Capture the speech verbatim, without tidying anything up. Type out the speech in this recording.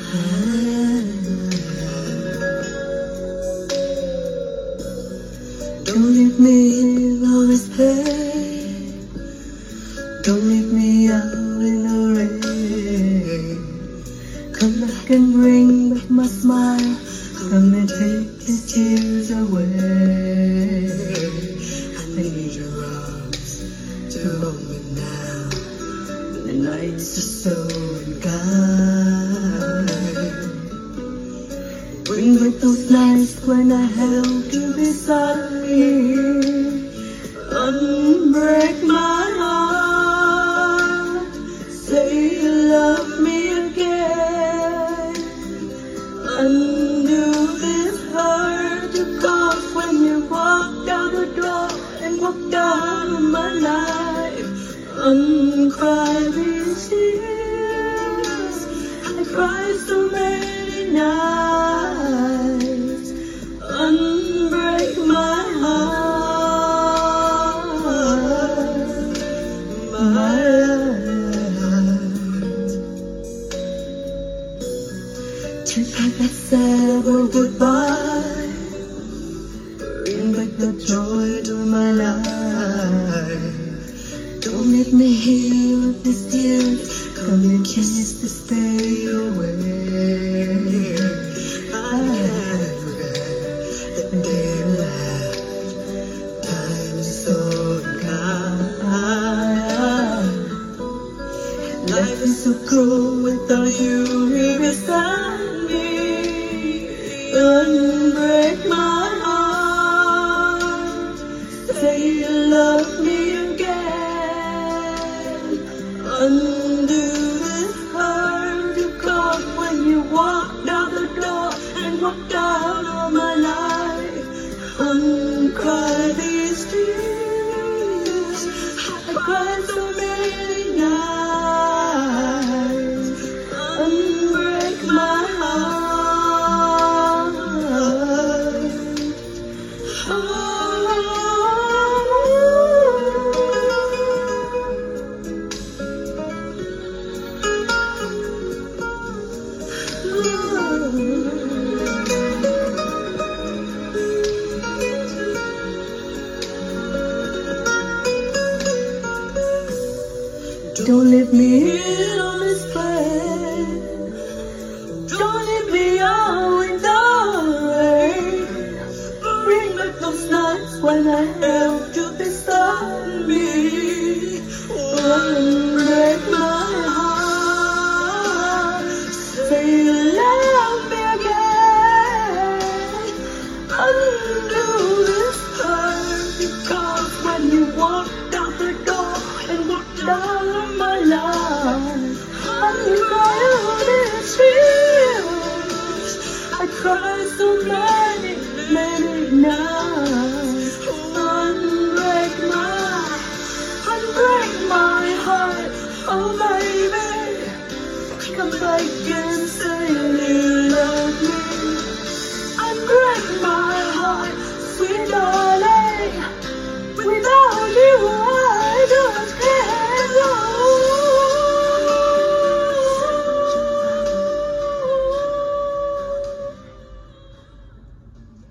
Don't leave me in all this pain. Don't leave me out in the rain. Come back and bring back my smile. Come and take these tears away. I need your arms to hold me now. The nights are so unkind. Bring back those nights when I held you beside me. Unbreak my heart. Say you love me again. Undo this hurt you caused when you walked out the door and walked out of my life. Uncry these tears. I cried so many nights. Unbreak my heart, my heart. Take back that sad word goodbye. Bring back the joy to my life. Don't let me hear with these tears. Come and kiss this pain away. I have the day left. Time is so kind. Life is so cruel without you here beside me. Unbreak my heart. Say you love me again. Undo this hurt you caused when you walked out the door and walked out of my life. Uncry these tears. I cried so many nights. Unbreak my heart. Oh. Don't leave me here on this plane. Don't leave me out in the rain. Bring back those nights when I held you beside me. Unbreak my heart. Say